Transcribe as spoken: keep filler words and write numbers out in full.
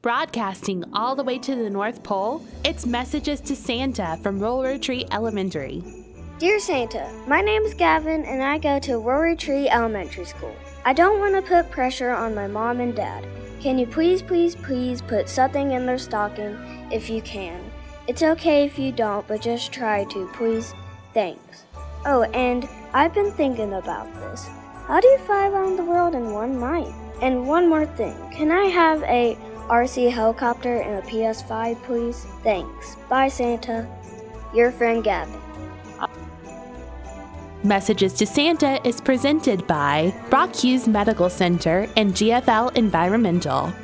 Broadcasting all the way to the North Pole, it's Messages to Santa from Rolling Tree Elementary. Dear Santa, my name is Gavin and I go to Rolling Tree Elementary School. I don't want to put pressure on my mom and dad. Can you please, please, please put something in their stocking if you can? It's okay if you don't, but just try to, please. Thanks. Oh, and I've been thinking about this. How do you fly around the world in one night? And one more thing, can I have a R C helicopter and a P S five, please? Thanks. Bye, Santa. Your friend, Gavin. Messages to Santa is presented by Brock Hughes Medical Center and G F L Environmental.